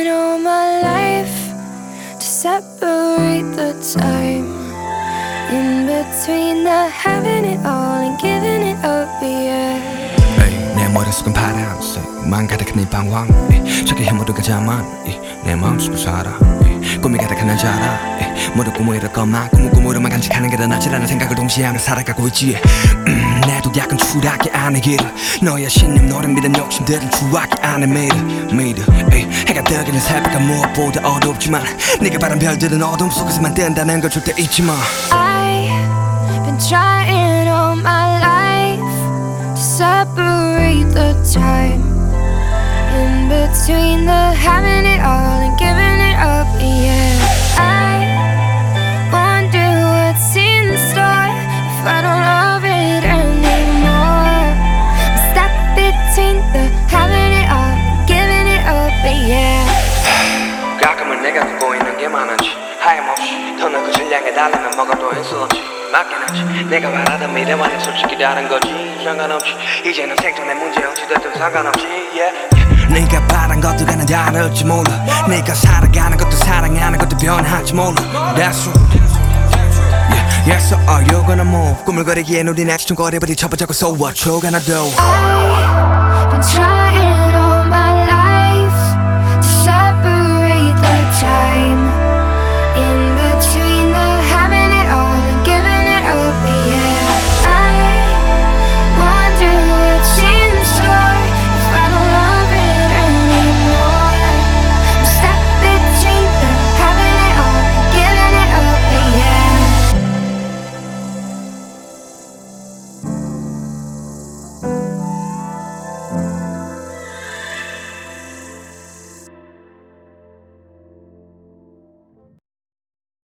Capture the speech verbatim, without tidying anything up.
trying all my life to separate the time in between the having it all and giving it up, yeah. 내 머릿속은 파란색 만 가득한 이 방황 저기 모두가 자만 내 마음속을 살아 꿈이 가득한 날 자라 모두 꿈을 이룰 것만 꿈을 꿈으로만 간직하는 게 더 낫지라는 생각을 동시에 하며 살아가고 있지. 음, 내도 약간 추락해 안의 길을 너의 신념 너를 믿은 욕심들은 추락해 안의 미래 미래 에이, 해가 뜨기는 새벽가 무엇보다 어둡지만 네가 바란 별들은 어둠 속에서만 뜬다는 걸 절대 잊지 마. I've been trying all my life to separate the time in between the having it all and giving it up, yeah. I wonder what's in store if I don't love it anymore. I'm stuck between the having it all and giving it up, yeah. 가끔은 내가 듣고 있는 게 많은지 하염없이 더 널 그를 향해 달리면 뭐가 또 있을지 맞긴 하지 내가 바라던 미래와는 솔직히 다른 거지 상관없이 이제는 생존의 문제 어찌됐든 상관없이 yeah. 네가 바란 것들과는 다를지 몰라 네가 살아가는 것도 사랑하는 것도 변할지 몰라 That's right yeah. Yes, so are you gonna move 꿈을 거리기엔 우린 아직 좀 거리부터 쳐보자고 So what you gonna do I've been trying